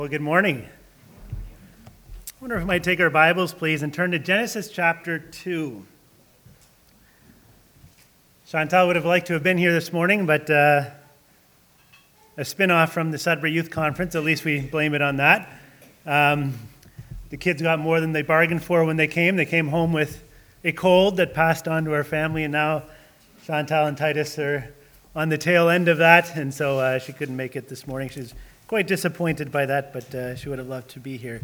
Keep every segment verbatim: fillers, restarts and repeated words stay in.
Well, good morning. I wonder if we might take our Bibles, please, and turn to Genesis chapter two. Chantal would have liked to have been here this morning, but uh, a spin-off from the Sudbury Youth Conference, at least we blame it on that. Um, the kids got more than they bargained for when they came. They came home with a cold that passed on to our family, and now Chantal and Titus are on the tail end of that, and so uh, she couldn't make it this morning. She's quite disappointed by that, but uh, she would have loved to be here.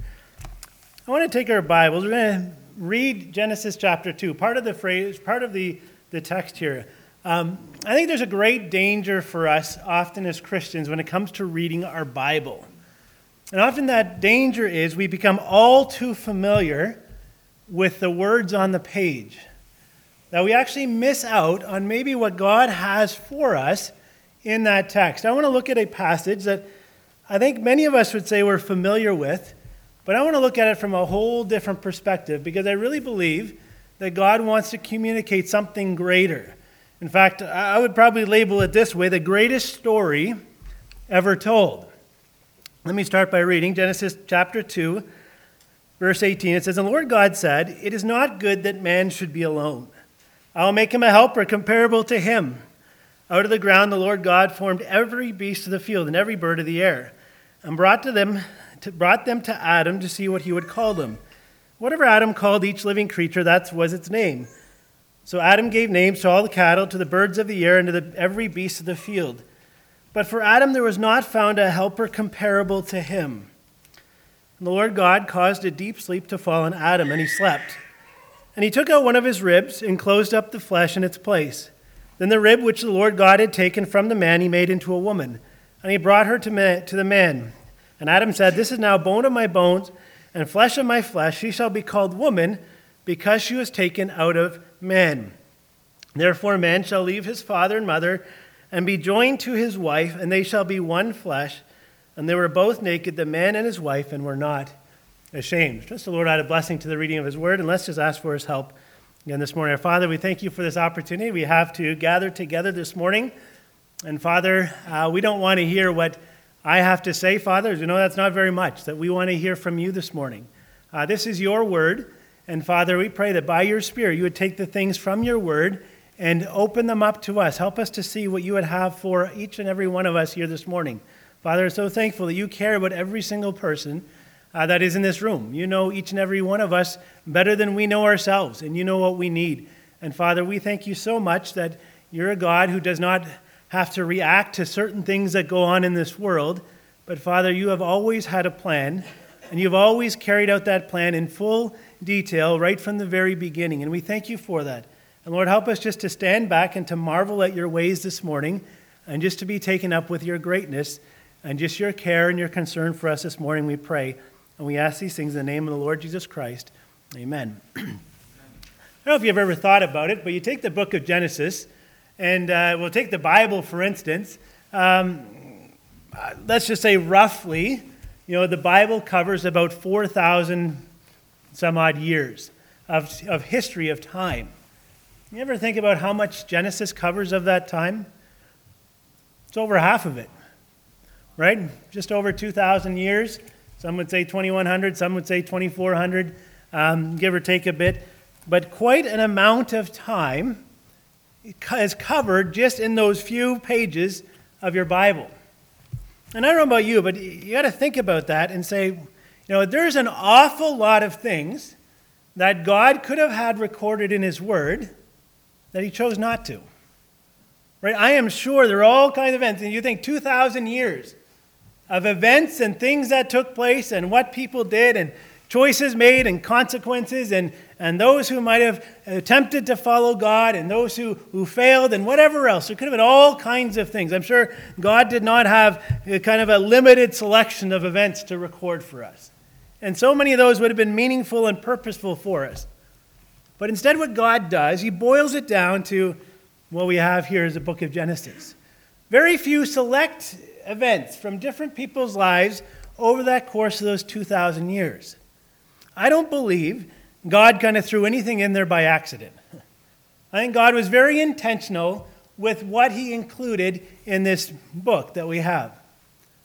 I want to take our Bibles. We're going to read Genesis chapter two, part of the phrase, part of the, the text here. Um, I think there's a great danger for us, often as Christians, when it comes to reading our Bible. And often that danger is we become all too familiar with the words on the page, that we actually miss out on maybe what God has for us in that text. I want to look at a passage that I think many of us would say we're familiar with, but I want to look at it from a whole different perspective because I really believe that God wants to communicate something greater. In fact, I would probably label it this way: the greatest story ever told. Let me start by reading Genesis chapter two, verse eighteen. It says, "And the Lord God said, 'It is not good that man should be alone. I will make him a helper comparable to him.' Out of the ground the Lord God formed every beast of the field and every bird of the air, and brought to them to, brought them to Adam to see what he would call them. Whatever Adam called each living creature, that was its name. So Adam gave names to all the cattle, to the birds of the air, and to the, every beast of the field. But for Adam there was not found a helper comparable to him. And the Lord God caused a deep sleep to fall on Adam, and he slept. And he took out one of his ribs and closed up the flesh in its place. Then the rib which the Lord God had taken from the man he made into a woman, and he brought her to, man, to the man. And Adam said, 'This is now bone of my bones and flesh of my flesh. She shall be called woman, because she was taken out of man. Therefore man shall leave his father and mother and be joined to his wife, and they shall be one flesh. And they were both naked, the man and his wife, and were not ashamed.'" Trust the Lord add a blessing to the reading of his word, and let's just ask for his help again this morning. Our Father, we thank you for this opportunity we have to gather together this morning. And Father, uh, we don't want to hear what I have to say, Father. You know, that's not very much, that we want to hear from you this morning. Uh, this is your word. And Father, we pray that by your Spirit, you would take the things from your word and open them up to us. Help us to see what you would have for each and every one of us here this morning. Father, I'm so thankful that you care about every single person uh, that is in this room. You know each and every one of us better than we know ourselves, and you know what we need. And Father, we thank you so much that you're a God who does not have to react to certain things that go on in this world. But Father, you have always had a plan, and you've always carried out that plan in full detail right from the very beginning. And we thank you for that. And Lord, help us just to stand back and to marvel at your ways this morning, and just to be taken up with your greatness and just your care and your concern for us this morning, we pray. And we ask these things in the name of the Lord Jesus Christ. Amen. I don't know if you've ever thought about it, but you take the book of Genesis, and uh, we'll take the Bible, for instance. Um, let's just say roughly, you know, the Bible covers about four thousand some odd years of, of history of time. You ever think about how much Genesis covers of that time? It's over half of it, right? Just over two thousand years. Some would say twenty-one hundred, some would say twenty-four hundred, um, give or take a bit. But quite an amount of time is covered just in those few pages of your Bible. And I don't know about you, but you got to think about that and say, you know, there's an awful lot of things that God could have had recorded in his word that he chose not to. Right? I am sure there are all kinds of events, and you think two thousand years of events and things that took place and what people did and choices made and consequences and, and those who might have attempted to follow God and those who, who failed and whatever else. There could have been all kinds of things. I'm sure God did not have a kind of a limited selection of events to record for us. And so many of those would have been meaningful and purposeful for us. But instead what God does, he boils it down to what we have here is the book of Genesis. Very few select events from different people's lives over that course of those two thousand years. I don't believe God kind of threw anything in there by accident. I think God was very intentional with what he included in this book that we have.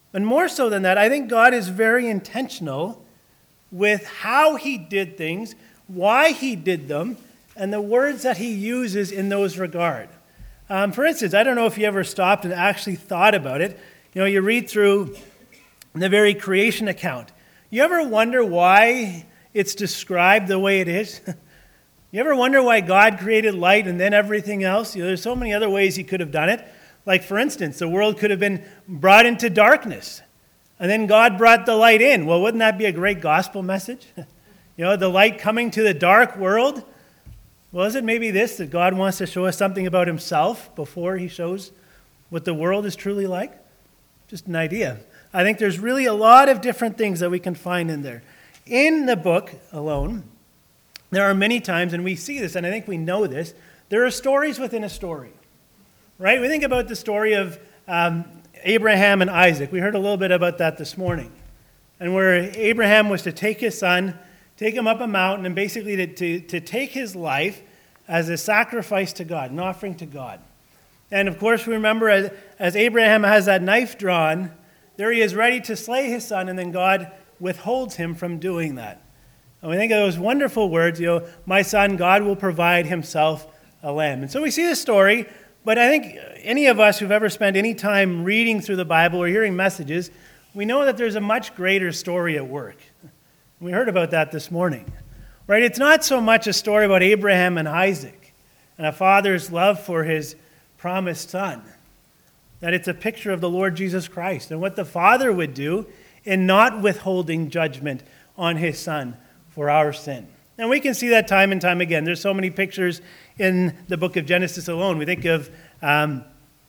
And more so than that, I think God is very intentional with how he did things, why he did them, and the words that he uses in those regard. Um, for instance, I don't know if you ever stopped and actually thought about it. You know, you read through the very creation account. You ever wonder why it's described the way it is? You ever wonder why God created light and then everything else? You know, there's so many other ways he could have done it. Like, for instance, the world could have been brought into darkness, and then God brought the light in. Well, wouldn't that be a great gospel message? You know, the light coming to the dark world. Well, is it maybe this, that God wants to show us something about himself before he shows what the world is truly like? Just an idea. I think there's really a lot of different things that we can find in there. In the book alone, there are many times, and we see this, and I think we know this, there are stories within a story. Right? We think about the story of um, Abraham and Isaac. We heard a little bit about that this morning. And where Abraham was to take his son, take him up a mountain, and basically to, to, to take his life as a sacrifice to God, an offering to God. And of course, we remember as, as Abraham has that knife drawn, there he is ready to slay his son, and then God withholds him from doing that. And we think of those wonderful words, you know, my son, God will provide himself a lamb. And so we see this story. But I think any of us who've ever spent any time reading through the Bible or hearing messages, we know that there's a much greater story at work. We heard about that this morning. Right? It's not so much a story about Abraham and Isaac and a father's love for his promised son, that it's a picture of the Lord Jesus Christ and what the Father would do in not withholding judgment on his son for our sin. And we can see that time and time again. There's so many pictures in the book of Genesis alone. We think of um,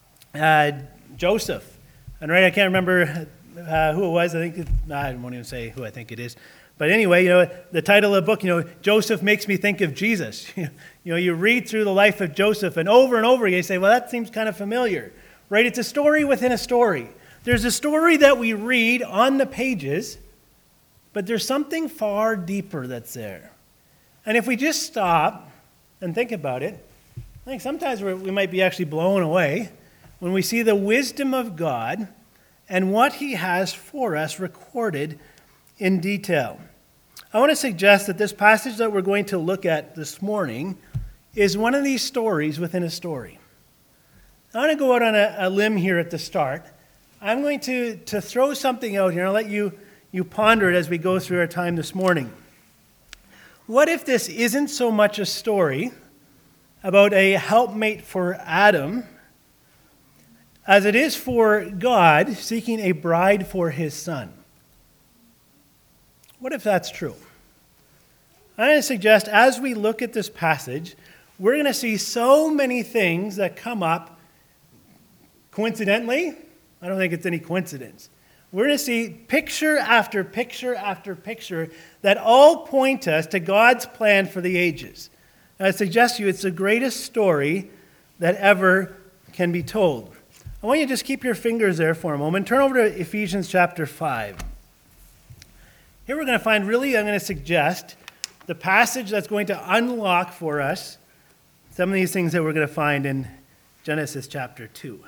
uh, Joseph. And right, I can't remember uh, who it was. I think, it, I won't even say who I think it is. But anyway, you know, the title of the book, you know, Joseph makes me think of Jesus. You know, you read through the life of Joseph, and over and over again, you say, well, that seems kind of familiar. Right? It's a story within a story. There's a story that we read on the pages, but there's something far deeper that's there. And if we just stop and think about it, I think sometimes we're, we might be actually blown away when we see the wisdom of God and what he has for us recorded in detail. I want to suggest that this passage that we're going to look at this morning is one of these stories within a story. I want to go out on a, a limb here at the start. I'm going to, to throw something out here, and I'll let you, you ponder it as we go through our time this morning. What if this isn't so much a story about a helpmate for Adam as it is for God seeking a bride for his son? What if that's true? I'm going to suggest as we look at this passage, we're going to see so many things that come up coincidentally. I don't think it's any coincidence. We're going to see picture after picture after picture that all point us to God's plan for the ages. And I suggest to you it's the greatest story that ever can be told. I want you to just keep your fingers there for a moment. Turn over to Ephesians chapter five. Here we're going to find, really, I'm going to suggest, the passage that's going to unlock for us some of these things that we're going to find in Genesis chapter two.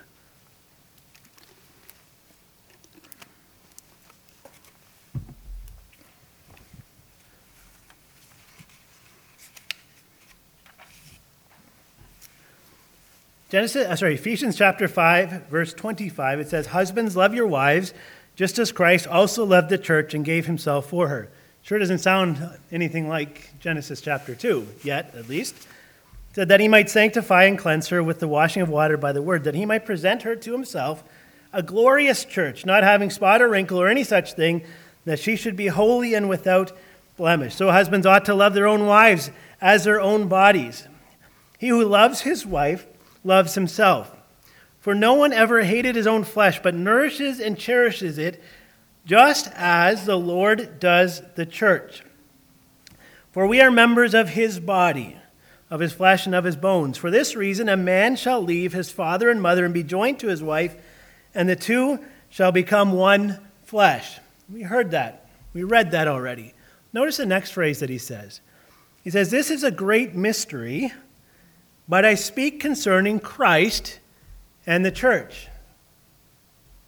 Genesis, uh, sorry, Ephesians chapter five, verse twenty-five, it says, "Husbands, love your wives, just as Christ also loved the church and gave himself for her." Sure doesn't sound anything like Genesis chapter two, yet, at least. It said that he might sanctify and cleanse her with the washing of water by the word, that he might present her to himself, a glorious church, not having spot or wrinkle or any such thing, that she should be holy and without blemish. So husbands ought to love their own wives as their own bodies. He who loves his wife loves himself. For no one ever hated his own flesh, but nourishes and cherishes it, just as the Lord does the church. For we are members of his body, of his flesh and of his bones. For this reason, a man shall leave his father and mother and be joined to his wife, and the two shall become one flesh. We heard that. We read that already. Notice the next phrase that he says. He says, "This is a great mystery, but I speak concerning Christ and the church."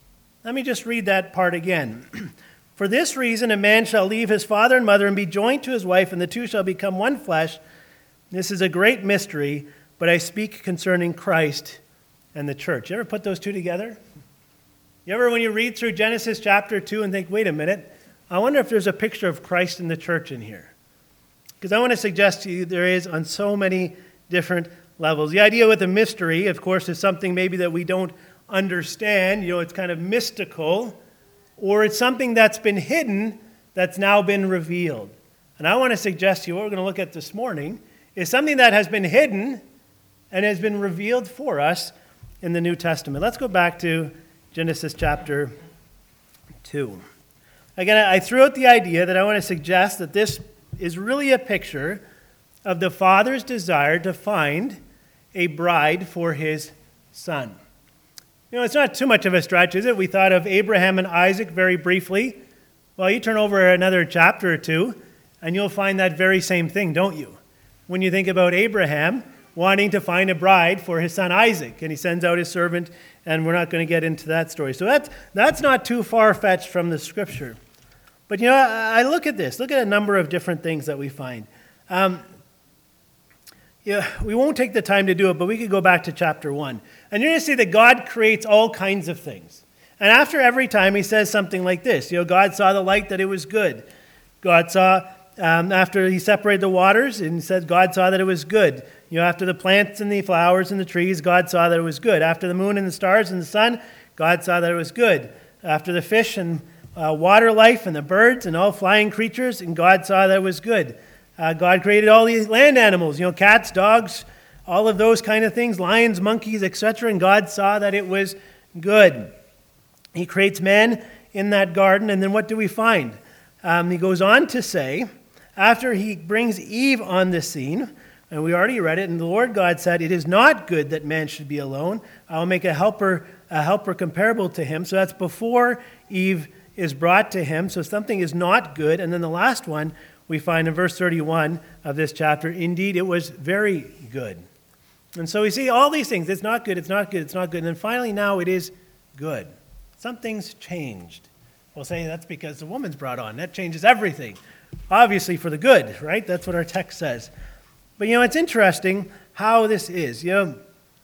Let me just read that part again. For this reason, a man shall leave his father and mother and be joined to his wife, and the two shall become one flesh. This is a great mystery, but I speak concerning Christ and the church. You ever put those two together? You ever, when you read through Genesis chapter two and think, wait a minute, I wonder if there's a picture of Christ and the church in here? Because I want to suggest to you there is on so many different levels. The idea with a mystery, of course, is something maybe that we don't understand. You know, it's kind of mystical, or it's something that's been hidden that's now been revealed. And I want to suggest to you what we're going to look at this morning is something that has been hidden and has been revealed for us in the New Testament. Let's go back to Genesis chapter two. Again, I threw out the idea that I want to suggest that this is really a picture of the Father's desire to find a bride for his Son. You know, it's not too much of a stretch, is it? We thought of Abraham and Isaac very briefly. Well, you turn over another chapter or two, and you'll find that very same thing, don't you? When you think about Abraham wanting to find a bride for his son Isaac, and he sends out his servant, and we're not going to get into that story. So that's, that's not too far-fetched from the Scripture. But, you know, I look at this. Look at a number of different things that we find. Um, yeah, we won't take the time to do it, but we could go back to chapter one. And you're going to see that God creates all kinds of things. And after every time, he says something like this. You know, God saw the light that it was good. God saw, um, after he separated the waters, and he said God saw that it was good. You know, after the plants and the flowers and the trees, God saw that it was good. After the moon and the stars and the sun, God saw that it was good. After the fish and uh, water life and the birds and all flying creatures, and God saw that it was good. Uh, God created all these land animals, you know, cats, dogs, all of those kind of things, lions, monkeys, et cetera, and God saw that it was good. He creates man in that garden, and then what do we find? Um, he goes on to say, after he brings Eve on the scene, and we already read it, and the Lord God said, it is not good that man should be alone. I will make a helper, a helper comparable to him. So that's before Eve is brought to him. So something is not good. And then the last one we find in verse thirty-one of this chapter, indeed, it was very good. And so we see all these things. It's not good, it's not good, it's not good. And then finally now it is good. Something's changed. We'll say that's because the woman's brought on. That changes everything. Obviously for the good, right? That's what our text says. But, you know, it's interesting how this is. You know,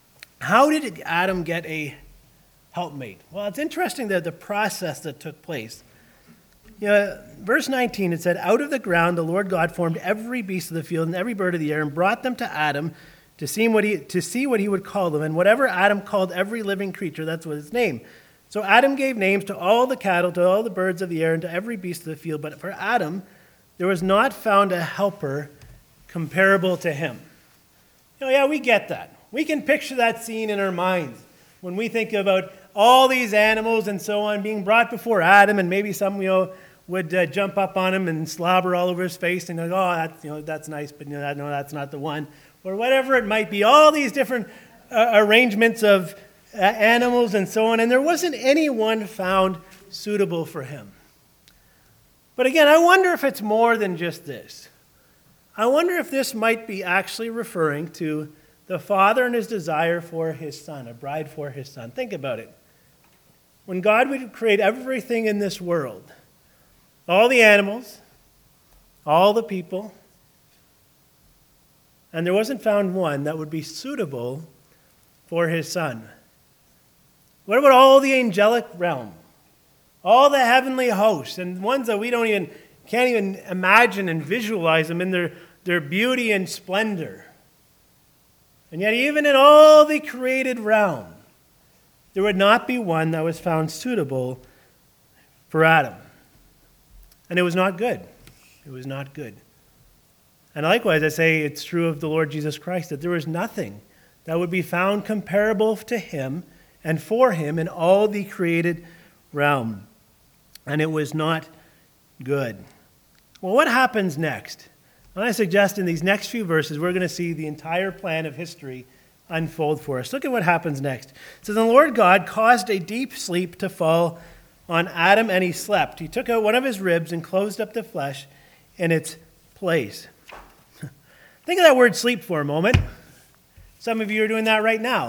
how did Adam get a helpmate? Well, it's interesting that the process that took place. You know, verse nineteen, it said, out of the ground the Lord God formed every beast of the field and every bird of the air and brought them to Adam to see what he, to see what he would call them. And whatever Adam called every living creature, that's what his name. So Adam gave names to all the cattle, to all the birds of the air, and to every beast of the field. But for Adam, there was not found a helper comparable to him. You know, yeah, we get that. We can picture that scene in our minds when we think about all these animals and so on being brought before Adam, and maybe some, you know, would uh, jump up on him and slobber all over his face and go, oh, that's, you know, that's nice, but you know, no, that's not the one. Or whatever it might be, all these different uh, arrangements of uh, animals and so on, and there wasn't anyone found suitable for him. But again, I wonder if it's more than just this. I wonder if this might be actually referring to the Father and his desire for his Son, a bride for his Son. Think about it. When God would create everything in this world, all the animals, all the people, and there wasn't found one that would be suitable for his Son. What about all the angelic realm? All the heavenly hosts, and ones that we don't even, can't even imagine and visualize them in their, their beauty and splendor. And yet even in all the created realm, there would not be one that was found suitable for Adam. And it was not good. It was not good. And likewise, I say it's true of the Lord Jesus Christ, that there was nothing that would be found comparable to him and for him in all the created realm. And it was not good. Well, what happens next? And I suggest in these next few verses, we're going to see the entire plan of history unfold for us. Look at what happens next. It says, the Lord God caused a deep sleep to fall on Adam, and he slept. He took out one of his ribs and closed up the flesh in its place. Think of that word sleep for a moment. Some of you are doing that right now.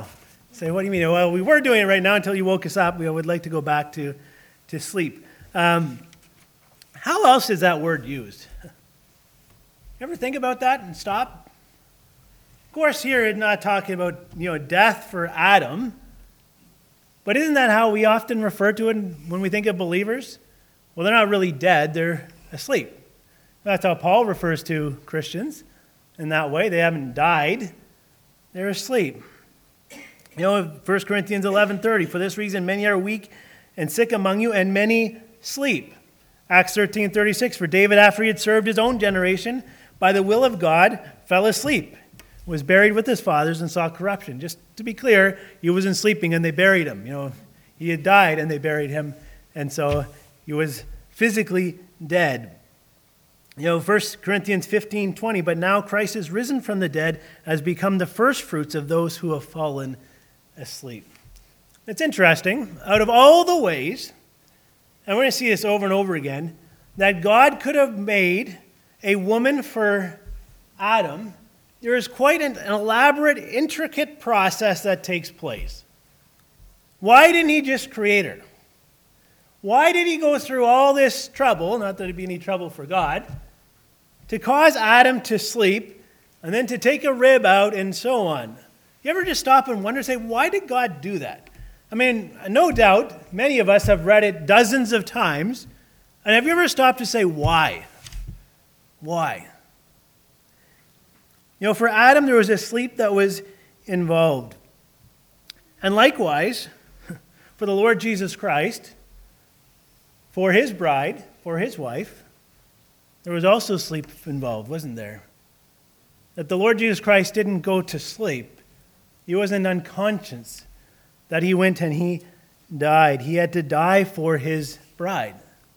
Say, what do you mean? Well, we were doing it right now until you woke us up. We would like to go back to, to sleep. Um, how else is that word used? You ever think about that and stop? Of course, here it's not talking about, you know, death for Adam, but isn't that how we often refer to it when we think of believers? Well, they're not really dead, they're asleep. That's how Paul refers to Christians in that way. They haven't died, they're asleep. You know, First Corinthians eleven thirty, for this reason many are weak and sick among you, and many sleep. Acts thirteen thirty-six, for David, after he had served his own generation, by the will of God, fell asleep, was buried with his fathers, and saw corruption. Just to be clear, he wasn't sleeping and they buried him. You know, he had died and they buried him, and so he was physically dead. You know, First Corinthians fifteen twenty, but now Christ is risen from the dead, has become the first fruits of those who have fallen asleep. It's interesting, out of all the ways, and we're going to see this over and over again, that God could have made a woman for Adam, there is quite an, an elaborate, intricate process that takes place. Why didn't he just create her? Why did he go through all this trouble, not that it'd be any trouble for God, to cause Adam to sleep and then to take a rib out and so on? You ever just stop and wonder, say, why did God do that? I mean, no doubt, many of us have read it dozens of times, and have you ever stopped to say, why? Why? You know, for Adam, there was a sleep that was involved. And likewise, for the Lord Jesus Christ, for his bride, for his wife, there was also sleep involved, wasn't there? That the Lord Jesus Christ didn't go to sleep. He wasn't unconscious. That he went and he died. He had to die for his bride.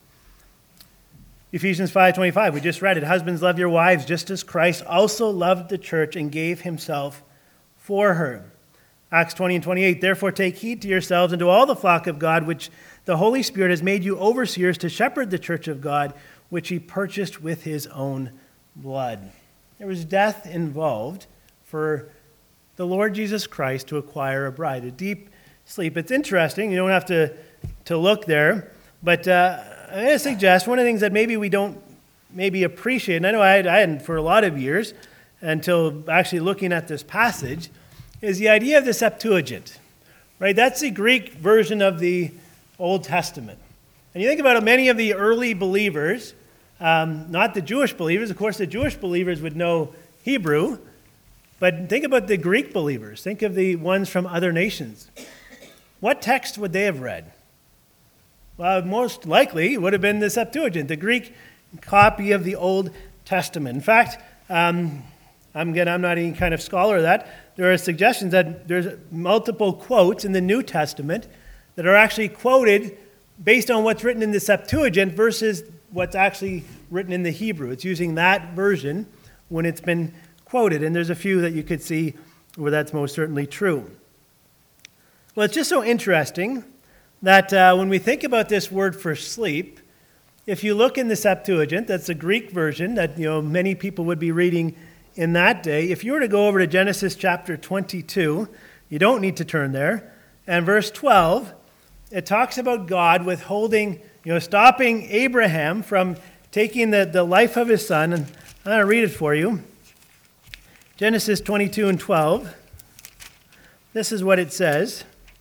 Ephesians five twenty-five, we just read it. Husbands, love your wives just as Christ also loved the church and gave himself for her. Acts twenty and twenty-eight, therefore take heed to yourselves and to all the flock of God, which the Holy Spirit has made you overseers to shepherd the church of God, which he purchased with his own blood. There was death involved for the Lord Jesus Christ to acquire a bride, a deep sleep. It's interesting. You don't have to, to look there, but uh, I'm going to suggest one of the things that maybe we don't maybe appreciate, and I know I, I hadn't for a lot of years until actually looking at this passage, is the idea of the Septuagint, right? That's the Greek version of the Old Testament. And you think about it, many of the early believers, um, not the Jewish believers, of course the Jewish believers would know Hebrew, but think about the Greek believers. Think of the ones from other nations. What text would they have read? Well, most likely it would have been the Septuagint, the Greek copy of the Old Testament. In fact, um, I'm, again, I'm not any kind of scholar of that. There are suggestions that there's multiple quotes in the New Testament that are actually quoted based on what's written in the Septuagint versus what's actually written in the Hebrew. It's using that version when it's been quoted, and there's a few that you could see where that's most certainly true. Well, it's just so interesting that uh, when we think about this word for sleep, if you look in the Septuagint, that's the Greek version that you know many people would be reading in that day. If you were to go over to Genesis chapter twenty-two, you don't need to turn there, and verse twelve, it talks about God withholding, you know, stopping Abraham from taking the, the life of his son, and I'm going to read it for you. Genesis twenty-two and twelve, this is what it says.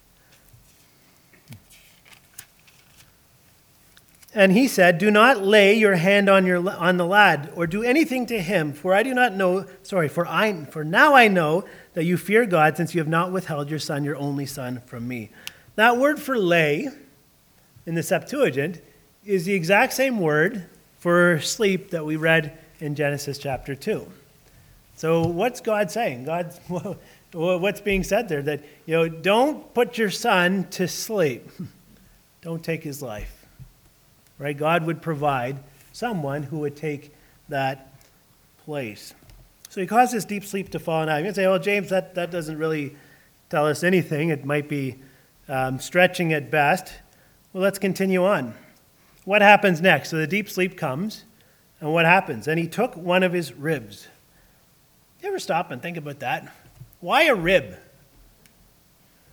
And he said, do not lay your hand on your on the lad, or do anything to him, for I do not know, sorry, for I for now I know that you fear God, since you have not withheld your son, your only son, from me. That word for lay in the Septuagint is the exact same word for sleep that we read in Genesis chapter two. So what's God saying? God, what's being said there? That, you know, don't put your son to sleep. Don't take his life. Right? God would provide someone who would take that place. So he caused this deep sleep to fall on Adam. You can say, well, James, that, that doesn't really tell us anything. It might be um, stretching at best. Well, let's continue on. What happens next? So the deep sleep comes, and what happens? And he took one of his ribs. You ever stop and think about that? Why a rib?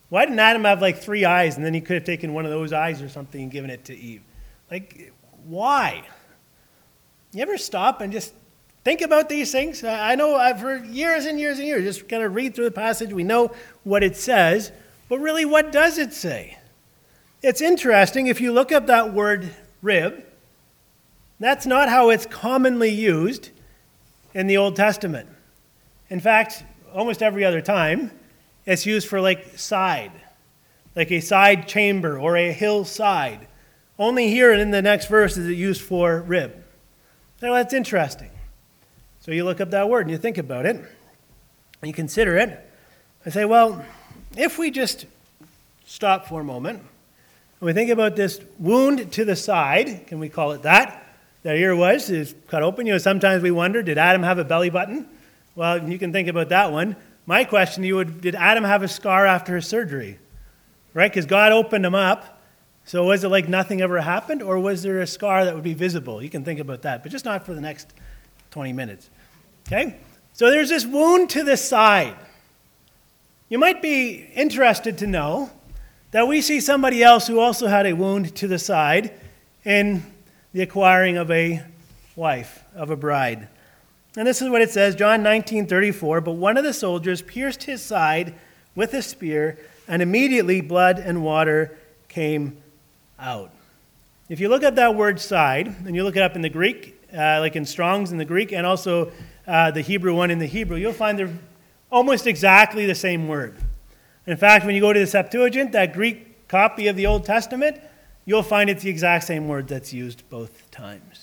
Why didn't Adam have like three eyes and then he could have taken one of those eyes or something and given it to Eve? Like, why? You ever stop and just think about these things? I know I've heard years and years and years, just kind of read through the passage. We know what it says, but really, what does it say? It's interesting. If you look up that word rib, that's not how it's commonly used in the Old Testament. In fact, almost every other time, it's used for like side, like a side chamber or a hillside. Only here and in the next verse is it used for rib. Now that's interesting. So you look up that word and you think about it, and you consider it, and say, well, if we just stop for a moment, and we think about this wound to the side, can we call it that? That here was, is cut open. You know, sometimes we wonder, did Adam have a belly button? Well, you can think about that one. My question to you would, did Adam have a scar after his surgery? Right? Because God opened him up. So was it like nothing ever happened? Or was there a scar that would be visible? You can think about that, but just not for the next twenty minutes. Okay? So there's this wound to the side. You might be interested to know that we see somebody else who also had a wound to the side in the acquiring of a wife, of a bride. And this is what it says, John nineteen thirty-four, but one of the soldiers pierced his side with a spear, and immediately blood and water came out. If you look at that word side, and you look it up in the Greek, uh, like in Strong's in the Greek, and also uh, the Hebrew one in the Hebrew, you'll find they're almost exactly the same word. In fact, when you go to the Septuagint, that Greek copy of the Old Testament, you'll find it's the exact same word that's used both times.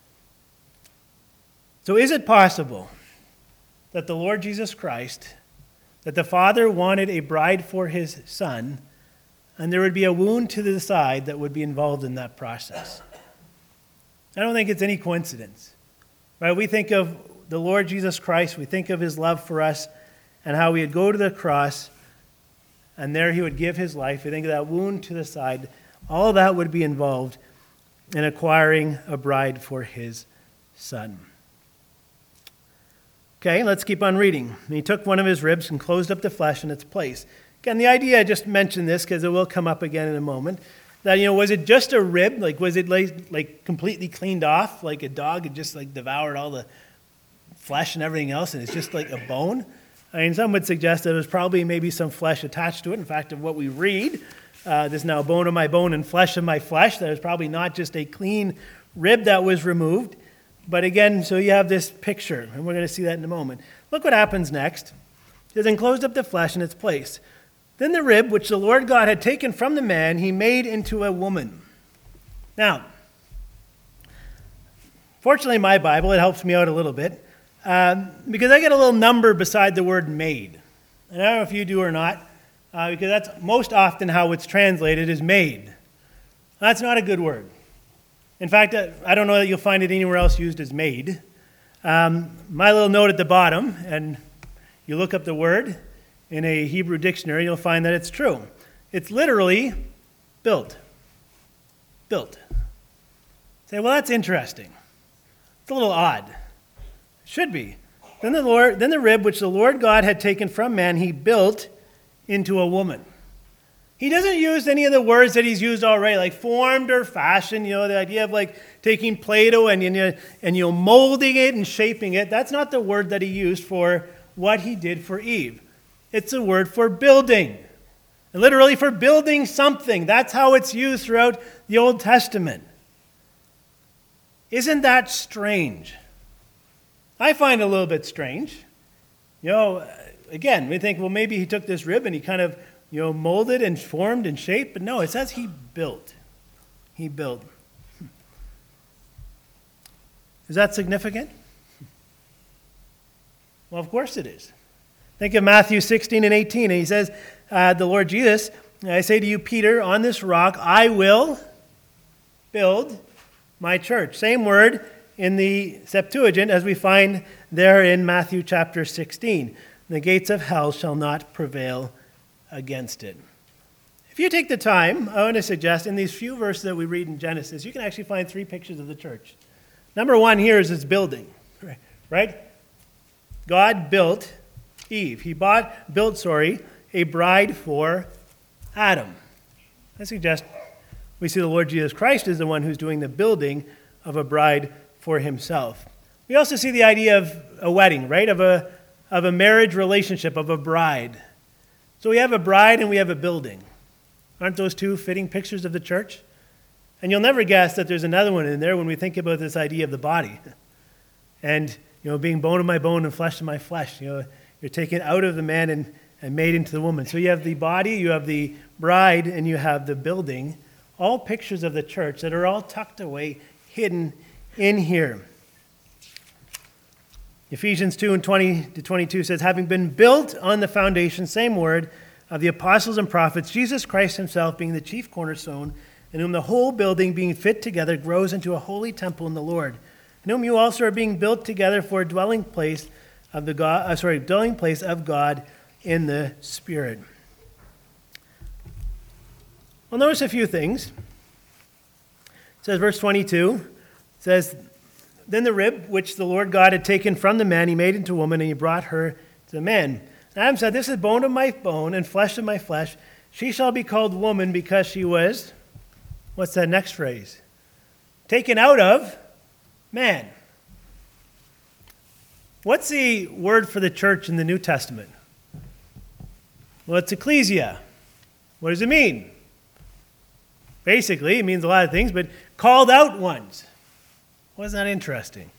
So is it possible that the Lord Jesus Christ, that the Father wanted a bride for his Son, and there would be a wound to the side that would be involved in that process? I don't think it's any coincidence. Right? We think of the Lord Jesus Christ, we think of his love for us, and how he would go to the cross, and there he would give his life. We think of that wound to the side. All that would be involved in acquiring a bride for his Son. Okay, let's keep on reading. And he took one of his ribs and closed up the flesh in its place. Again, the idea, I just mentioned this because it will come up again in a moment, that, you know, was it just a rib? Like, was it like, like completely cleaned off, like a dog had just like devoured all the flesh and everything else, and it's just like a bone? I mean, some would suggest that there was probably maybe some flesh attached to it. In fact, of what we read, uh, there's now bone of my bone and flesh of my flesh. That was probably not just a clean rib that was removed. But again, so you have this picture, and we're going to see that in a moment. Look what happens next. It says, and closed up the flesh in its place. Then the rib, which the Lord God had taken from the man, he made into a woman. Now, fortunately, my Bible, it helps me out a little bit, um, because I get a little number beside the word made. And I don't know if you do or not, uh, because that's most often how it's translated, is made. That's not a good word. In fact, I don't know that you'll find it anywhere else used as made. Um, my little note at the bottom, and you look up the word in a Hebrew dictionary, you'll find that it's true. It's literally built. Built. Say, well, that's interesting. It's a little odd. It should be. Then the Lord, then the rib which the Lord God had taken from man, he built into a woman. He doesn't use any of the words that he's used already, like formed or fashioned, you know, the idea of like taking Play-Doh and, you know, and you know, molding it and shaping it. That's not the word that he used for what he did for Eve. It's a word for building. And literally for building something. That's how it's used throughout the Old Testament. Isn't that strange? I find it a little bit strange. You know, again, we think, well, maybe he took this rib and he kind of, you know, molded and formed and shaped, but no, it says he built. He built. Is that significant? Well, of course it is. Think of Matthew sixteen and eighteen, and he says, uh, the Lord Jesus, I say to you, Peter, on this rock I will build my church. Same word in the Septuagint as we find there in Matthew chapter sixteen. The gates of hell shall not prevail against it. If you take the time, I want to suggest in these few verses that we read in Genesis, you can actually find three pictures of the church. Number one here is its building, right? God built Eve. He bought, built, sorry, a bride for Adam. I suggest we see the Lord Jesus Christ as the one who's doing the building of a bride for himself. We also see the idea of a wedding, right? Of a, of a marriage relationship, of a bride. So we have a bride and we have a building. Aren't those two fitting pictures of the church? And you'll never guess that there's another one in there when we think about this idea of the body. And, you know, being bone of my bone and flesh of my flesh. You know, you're taken out of the man and, and made into the woman. So you have the body, you have the bride, and you have the building. All pictures of the church that are all tucked away, hidden in here. Ephesians two and twenty to twenty-two says, having been built on the foundation, same word, of the apostles and prophets, Jesus Christ himself being the chief cornerstone, in whom the whole building being fit together grows into a holy temple in the Lord, in whom you also are being built together for a dwelling place of the God, uh, sorry, dwelling place of God in the Spirit. Well, notice a few things. It says, verse twenty-two, it says, then the rib which the Lord God had taken from the man, he made into a woman, and he brought her to the man. And Adam said, this is bone of my bone and flesh of my flesh. She shall be called woman because she was, what's that next phrase? Taken out of man. What's the word for the church in the New Testament? Well, it's ecclesia. What does it mean? Basically, it means a lot of things, but called out ones. Wasn't that interesting?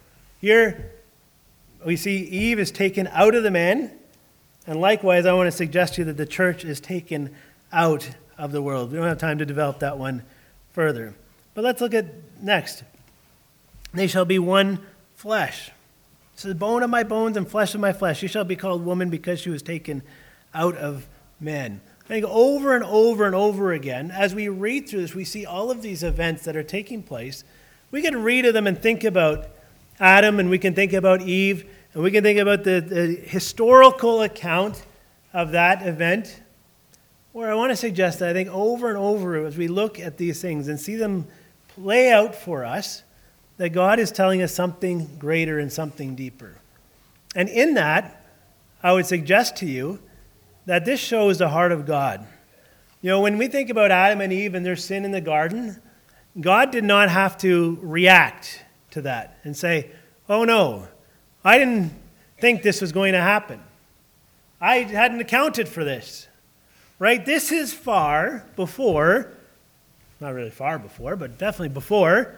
Here, we see Eve is taken out of the man, and likewise, I want to suggest to you that the church is taken out of the world. We don't have time to develop that one further. But let's look at next. They shall be one flesh. This is bone of my bones and flesh of my flesh. She shall be called woman because she was taken out of man. I think over and over and over again, as we read through this, we see all of these events that are taking place. We can read of them and think about Adam, and we can think about Eve, and we can think about the, the historical account of that event. Or I want to suggest that I think over and over as we look at these things and see them play out for us, that God is telling us something greater and something deeper. And in that, I would suggest to you that this shows the heart of God. You know, when we think about Adam and Eve and their sin in the garden, God did not have to react to that and say, oh no, I didn't think this was going to happen. I hadn't accounted for this. Right? This is far before, not really far before, but definitely before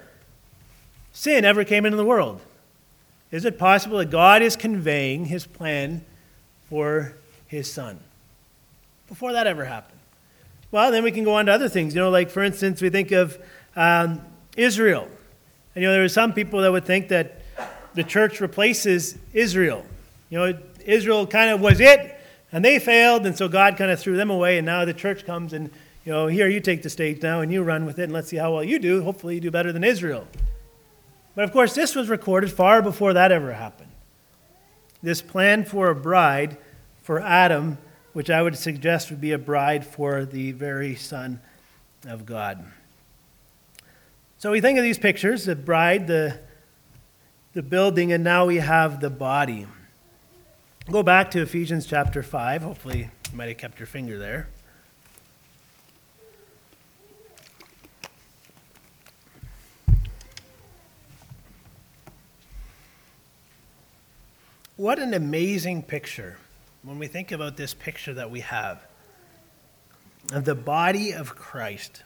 sin ever came into the world. Is it possible that God is conveying his plan for his son before that ever happened? Well, then we can go on to other things. You know, like for instance, we think of um, Israel. And you know, there are some people that would think that the church replaces Israel. You know, Israel kind of was it, and they failed, and so God kind of threw them away, and now the church comes and, you know, here, you take the stage now, and you run with it, and let's see how well you do. Hopefully you do better than Israel. But of course, this was recorded far before that ever happened. This plan for a bride for Adam, which I would suggest would be a bride for the very Son of God. So we think of these pictures, the bride, the, the building, and now we have the body. Go back to Ephesians chapter five. Hopefully you might have kept your finger there. What an amazing picture when we think about this picture that we have of the body of Christ.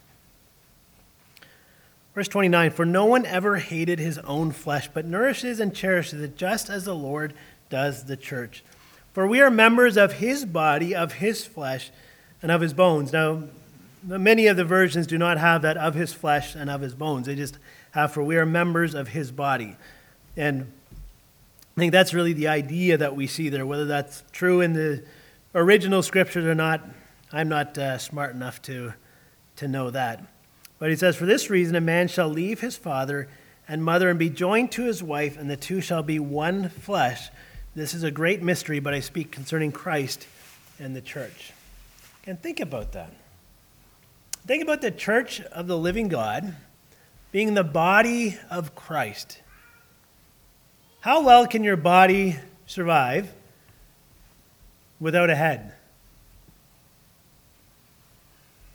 Verse twenty-nine, for no one ever hated his own flesh, but nourishes and cherishes it just as the Lord does the church. For we are members of his body, of his flesh, and of his bones. Now, many of the versions do not have that of his flesh and of his bones. They just have, for we are members of his body. And I think that's really the idea that we see there. Whether that's true in the original scriptures or not, I'm not uh, smart enough to, to know that. But he says, for this reason a man shall leave his father and mother and be joined to his wife, and the two shall be one flesh. This is a great mystery, but I speak concerning Christ and the church. And think about that. Think about the church of the living God being the body of Christ. How well can your body survive without a head?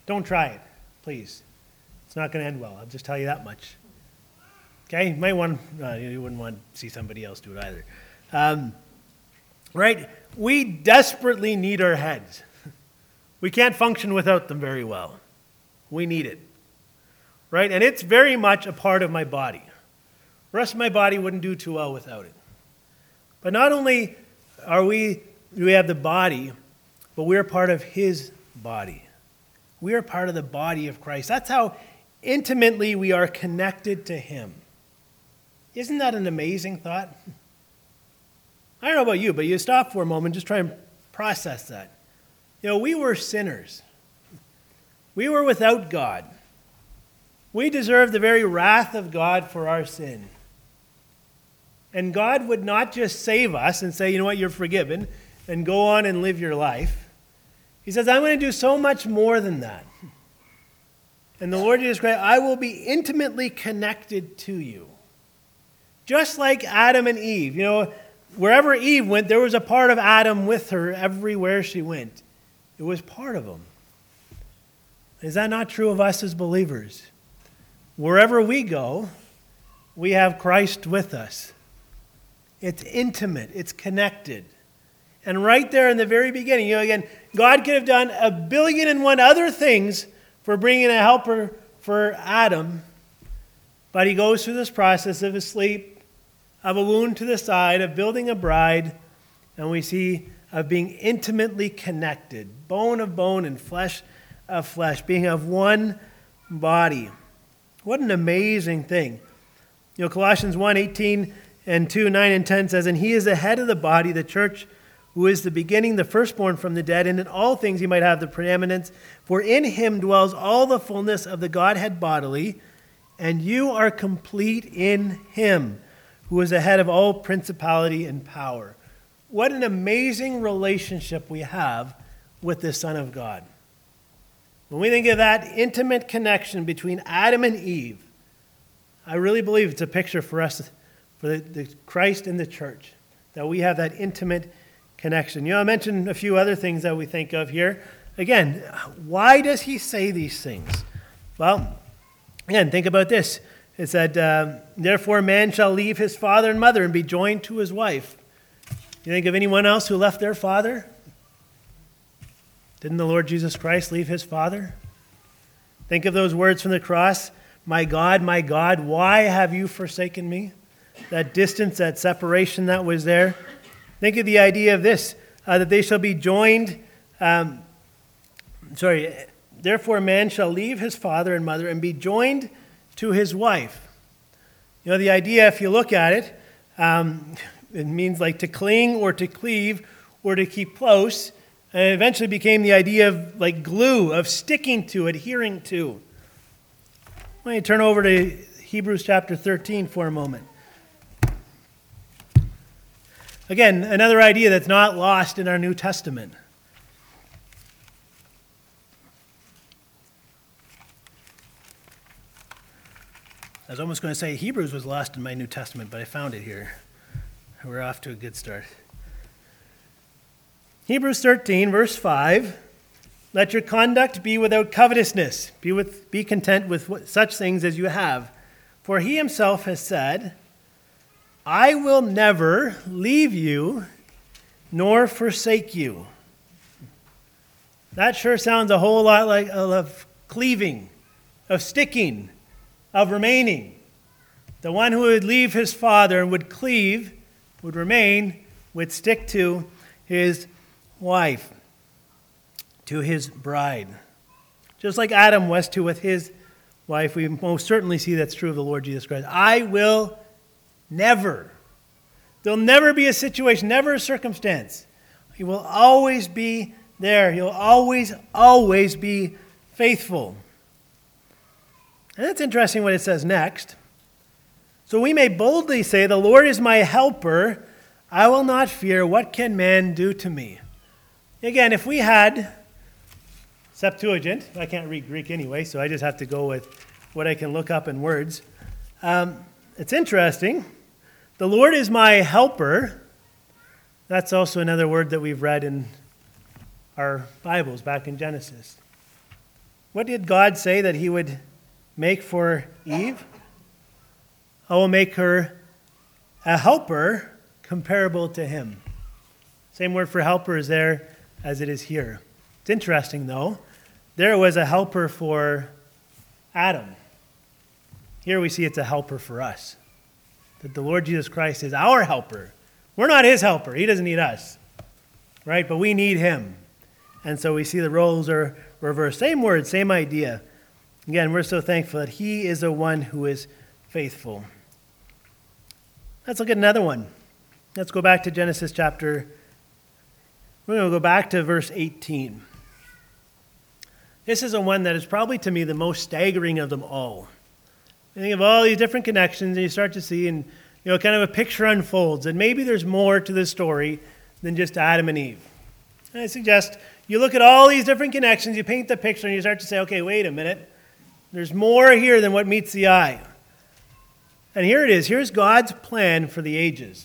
Don't try it, please. It's not going to end well. I'll just tell you that much. Okay? You might want, uh, you wouldn't want to see somebody else do it either. Um, right? We desperately need our heads. We can't function without them very well. We need it. Right? And it's very much a part of my body. The rest of my body wouldn't do too well without it. But not only are we, do we have the body, but we're part of his body. We are part of the body of Christ. That's how intimately we are connected to him. Isn't that an amazing thought? I don't know about you, but you stop for a moment, just try and process that. You know, we were sinners. We were without God. We deserved the very wrath of God for our sin. And God would not just save us and say, you know what, you're forgiven, and go on and live your life. He says, I'm going to do so much more than that. And the Lord Jesus Christ, I will be intimately connected to you. Just like Adam and Eve. You know, wherever Eve went, there was a part of Adam with her everywhere she went. It was part of him. Is that not true of us as believers? Wherever we go, we have Christ with us. It's intimate. It's connected. And right there in the very beginning, you know, again, God could have done a billion and one other things for bringing a helper for Adam, but he goes through this process of his sleep, of a wound to the side, of building a bride, and we see of being intimately connected, bone of bone and flesh of flesh, being of one body. What an amazing thing. You know, Colossians one, eighteen and two, nine and ten says, and he is the head of the body, the church, who is the beginning, the firstborn from the dead, and in all things he might have the preeminence. For in him dwells all the fullness of the Godhead bodily, and you are complete in him, who is the head of all principality and power. What an amazing relationship we have with the Son of God. When we think of that intimate connection between Adam and Eve, I really believe it's a picture for us, for the, the Christ and the church, that we have that intimate connection. You know, I mentioned a few other things that we think of here. Again, why does he say these things? Well, again, think about this. It said, uh, therefore man shall leave his father and mother and be joined to his wife. You think of anyone else who left their father? Didn't the Lord Jesus Christ leave his father? Think of those words from the cross. My God, my God, why have you forsaken me? That distance, that separation that was there. Think of the idea of this, uh, that they shall be joined. Um, sorry, therefore man shall leave his father and mother and be joined to his wife. You know, the idea, if you look at it, um, it means like to cling or to cleave or to keep close. And it eventually became the idea of like glue, of sticking to, adhering to. Let me turn over to Hebrews chapter thirteen for a moment. Again, another idea that's not lost in our New Testament. I was almost going to say Hebrews was lost in my New Testament, but I found it here. We're off to a good start. Hebrews thirteen, verse five. Let your conduct be without covetousness. Be, with, be content with what, such things as you have. For he himself has said, I will never leave you nor forsake you. That sure sounds a whole lot like of cleaving, of sticking, of remaining. The one who would leave his father and would cleave, would remain, would stick to his wife, to his bride. Just like Adam was to with his wife, we most certainly see that's true of the Lord Jesus Christ. I will never. There'll never be a situation, never a circumstance. He will always be there. He'll always, always be faithful. And it's interesting what it says next. So we may boldly say, the Lord is my helper. I will not fear. What can man do to me? Again, if we had Septuagint, I can't read Greek anyway, so I just have to go with what I can look up in words. Um, it's interesting. The Lord is my helper. That's also another word that we've read in our Bibles back in Genesis. What did God say that he would make for Eve? I will make her a helper comparable to him. Same word for helper is there as it is here. It's interesting, though. There was a helper for Adam. Here we see it's a helper for us. That the Lord Jesus Christ is our helper. We're not his helper. He doesn't need us. Right? But we need him. And so we see the roles are reversed. Same word, same idea. Again, we're so thankful that he is the one who is faithful. Let's look at another one. Let's go back to Genesis chapter. We're going to go back to verse eighteen. This is the one that is probably to me the most staggering of them all. You think of all these different connections, and you start to see, and you know, kind of a picture unfolds, and maybe there's more to this story than just Adam and Eve. And I suggest you look at all these different connections, you paint the picture, and you start to say, okay, wait a minute. There's more here than what meets the eye. And here it is. Here's God's plan for the ages.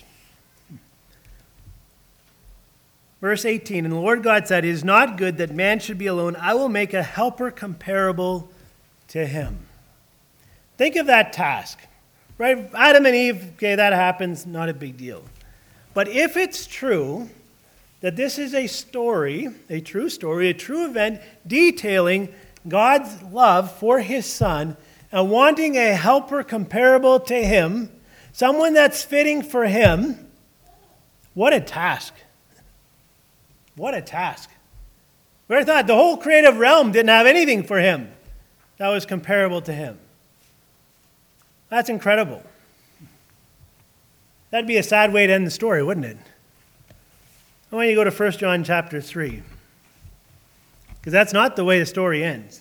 Verse eighteen, and the Lord God said, it is not good that man should be alone. I will make a helper comparable to him. Think of that task, right? Adam and Eve, okay, that happens, not a big deal. But if it's true that this is a story, a true story, a true event detailing God's love for his Son and wanting a helper comparable to him, someone that's fitting for him, what a task. What a task. Where I thought the whole creative realm didn't have anything for him that was comparable to him. That's incredible. That'd be a sad way to end the story, wouldn't it? I want you to go to First John chapter three. Because that's not the way the story ends.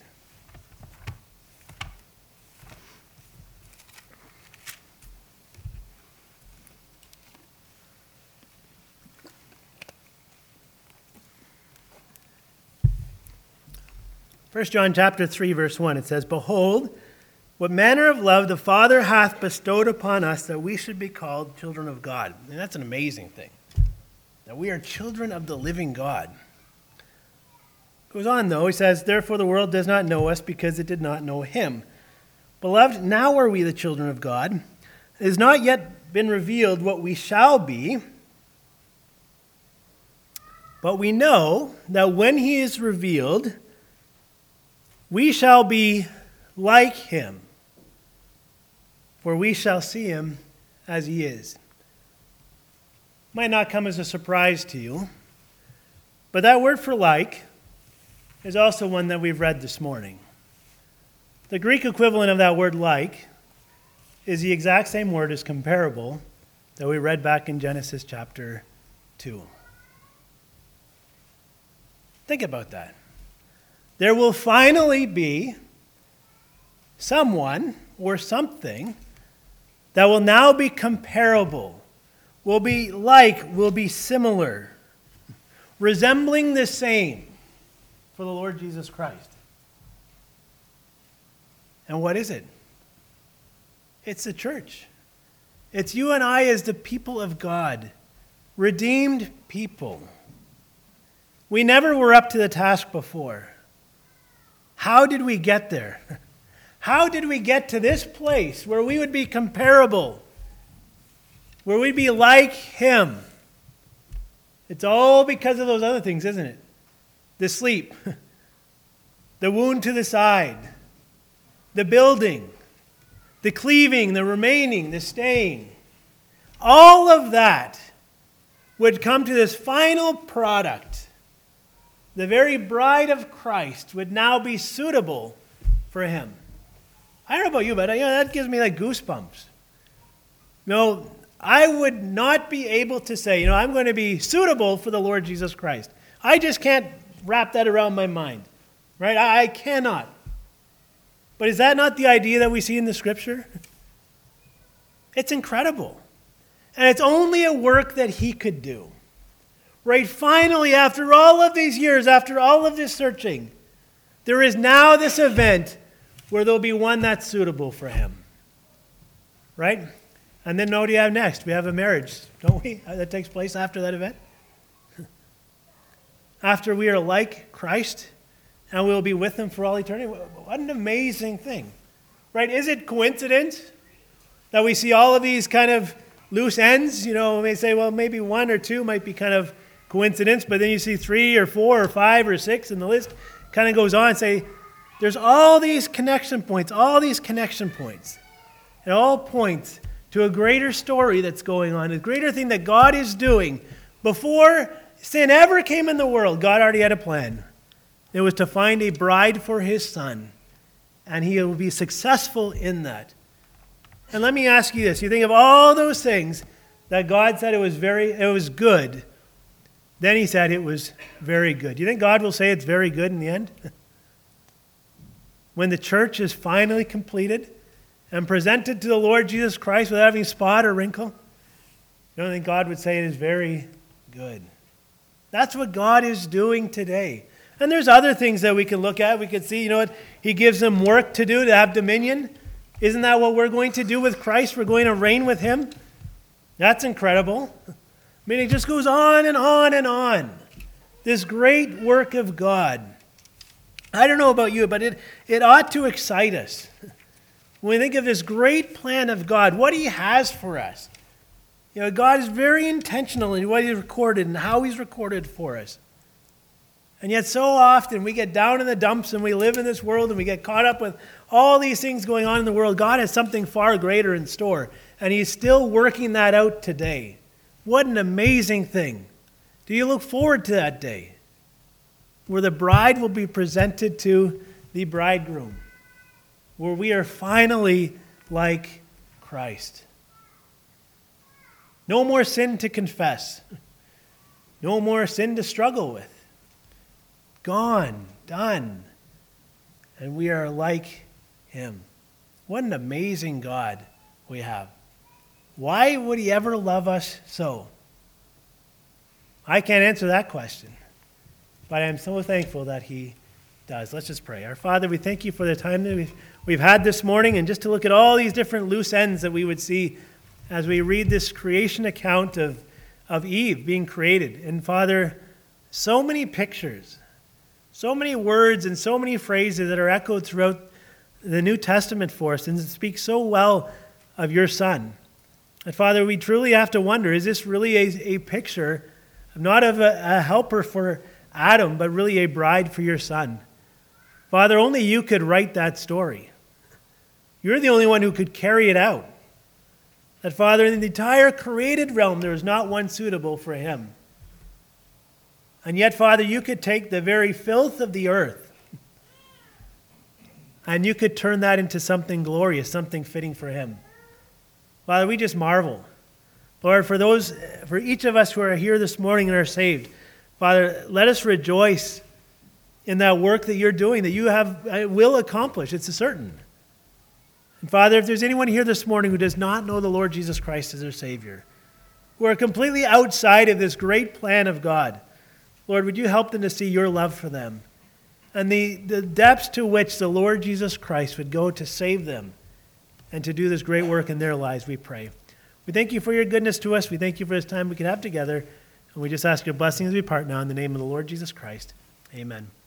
First John chapter three, verse one, it says, behold, what manner of love the Father hath bestowed upon us, that we should be called children of God. And that's an amazing thing. That we are children of the living God. Goes on, though, he says, therefore the world does not know us, because it did not know him. Beloved, now are we the children of God. It has not yet been revealed what we shall be, but we know that when he is revealed, we shall be like him, for we shall see him as he is. Might not come as a surprise to you, but that word for like is also one that we've read this morning. The Greek equivalent of that word like is the exact same word as comparable that we read back in Genesis chapter two. Think about that. There will finally be someone or something that will now be comparable, will be like, will be similar, resembling the same for the Lord Jesus Christ. And what is it? It's the church. It's you and I as the people of God, redeemed people. We never were up to the task before. How did we get there? How did we get to this place where we would be comparable, where we'd be like him? It's all because of those other things, isn't it? The sleep, the wound to the side, the building, the cleaving, the remaining, the staying. All of that would come to this final product. The very bride of Christ would now be suitable for him. I don't know about you, but you know, that gives me like goosebumps. No, I would not be able to say, you know, I'm going to be suitable for the Lord Jesus Christ. I just can't wrap that around my mind, right? I, I cannot. But is that not the idea that we see in the Scripture? It's incredible. And it's only a work that he could do. Right, finally, after all of these years, after all of this searching, there is now this event where there'll be one that's suitable for him. Right? And then what do you have next? We have a marriage, don't we? That takes place after that event. After we are like Christ, and we'll be with him for all eternity. What an amazing thing, right? Is it coincidence that we see all of these kind of loose ends? You know, we may say, well, maybe one or two might be kind of coincidence, but then you see three or four or five or six, and the list kind of goes on and say, there's all these connection points, all these connection points. It all points to a greater story that's going on, a greater thing that God is doing. Before sin ever came in the world, God already had a plan. It was to find a bride for his son, and he will be successful in that. And let me ask you this. You think of all those things that God said it was very, it was good. Then he said it was very good. Do you think God will say it's very good in the end? When the church is finally completed and presented to the Lord Jesus Christ without having spot or wrinkle, you don't think God would say it is very good? That's what God is doing today. And there's other things that we can look at. We can see, you know what, he gives them work to do, to have dominion. Isn't that what we're going to do with Christ? We're going to reign with him. That's incredible. I mean, it just goes on and on and on. This great work of God. I don't know about you, but it, it ought to excite us. When we think of this great plan of God, what he has for us. You know, God is very intentional in what he's recorded and how he's recorded for us. And yet so often we get down in the dumps and we live in this world and we get caught up with all these things going on in the world. God has something far greater in store, and he's still working that out today. What an amazing thing. Do you look forward to that day where the bride will be presented to the bridegroom, where we are finally like Christ? No more sin to confess. No more sin to struggle with. Gone, done. And we are like him. What an amazing God we have. Why would he ever love us so? I can't answer that question, but I'm so thankful that he does. Let's just pray. Our Father, we thank you for the time that we've, we've had this morning, and just to look at all these different loose ends that we would see as we read this creation account of, of Eve being created. And Father, so many pictures, so many words and so many phrases that are echoed throughout the New Testament for us and speak so well of your Son. And Father, we truly have to wonder, is this really a, a picture, not of a, a helper for Adam, but really a bride for your Son? Father, only you could write that story. You're the only one who could carry it out. That, Father, in the entire created realm, there is not one suitable for him. And yet, Father, you could take the very filth of the earth and you could turn that into something glorious, something fitting for him. Father, we just marvel. Lord, for those, for each of us who are here this morning and are saved, Father, let us rejoice in that work that you're doing, that you have will accomplish. It's certain. And Father, if there's anyone here this morning who does not know the Lord Jesus Christ as their Savior, who are completely outside of this great plan of God, Lord, would you help them to see your love for them and the, the depths to which the Lord Jesus Christ would go to save them and to do this great work in their lives, we pray. We thank you for your goodness to us. We thank you for this time we could have together. And we just ask your blessing as we part now in the name of the Lord Jesus Christ. Amen.